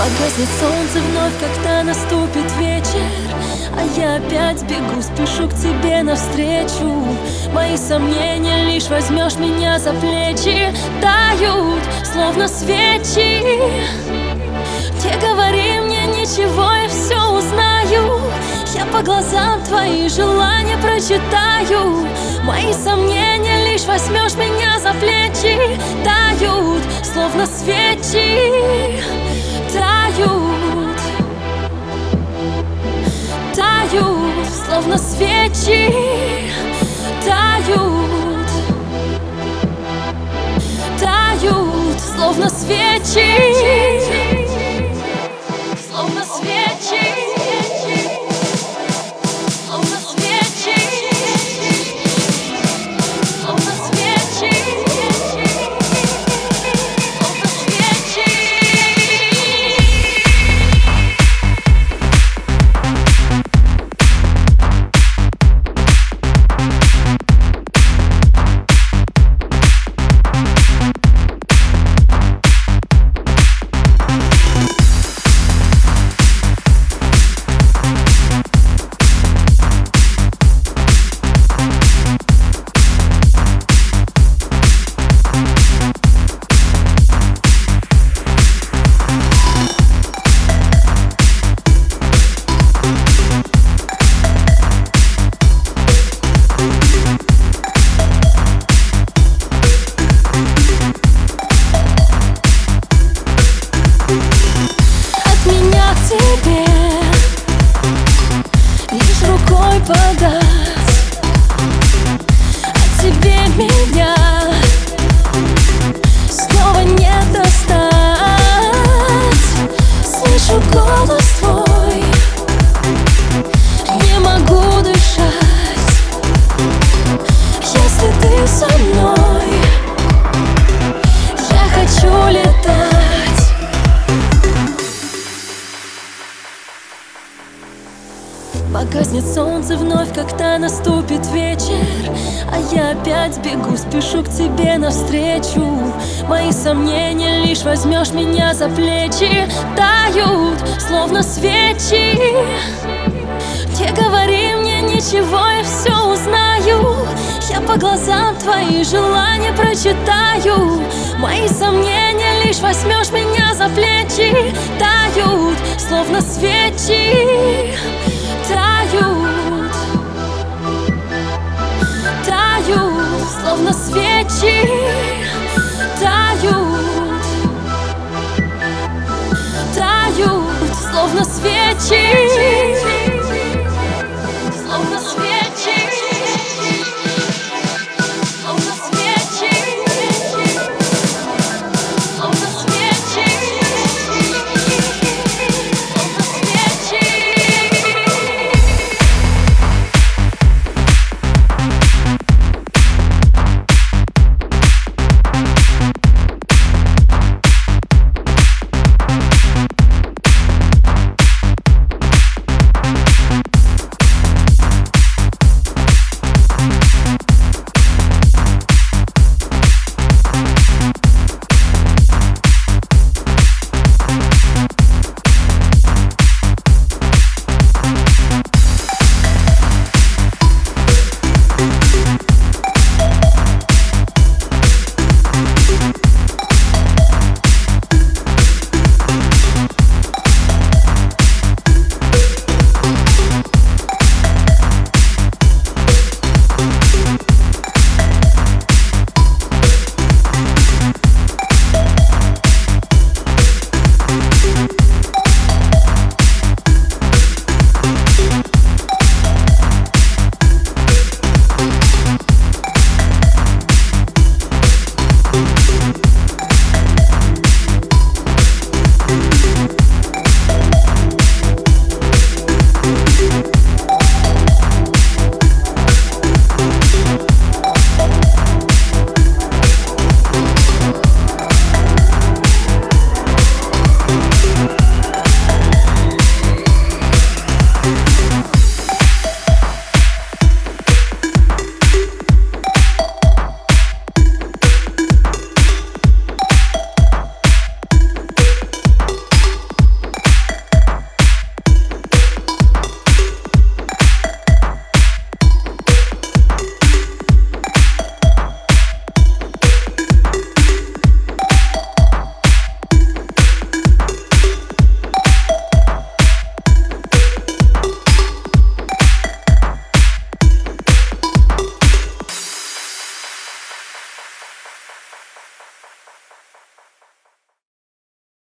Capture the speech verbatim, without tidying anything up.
Погаснет солнце вновь, когда наступит вечер, а я опять бегу, спешу к тебе навстречу. Мои сомнения лишь возьмешь меня за плечи, тают, словно свечи. Не говори мне ничего, я все узнаю. Я по глазам твои желания прочитаю. Мои сомнения лишь возьмешь меня за плечи, тают, словно свечи. Тают, тают, словно свечи. Тают, тают, словно свечи. Словно свечи. Словно свечи. Словно свечи. Словно свечи. Тебе лишь рукой подать, а тебе меня снова не достать. Слышу голос твой, не могу дышать. Если ты со мной, я хочу летать. Погаснет солнце вновь, когда наступит вечер, а я опять бегу, спешу к тебе навстречу. Мои сомнения лишь возьмешь меня за плечи, тают, словно свечи. Не говори мне ничего, я все узнаю. Я по глазам твои желания прочитаю. Мои сомнения лишь возьмешь меня за плечи, тают, словно свечи. Тают, тают, словно свечи. Тают, тают, словно свечи.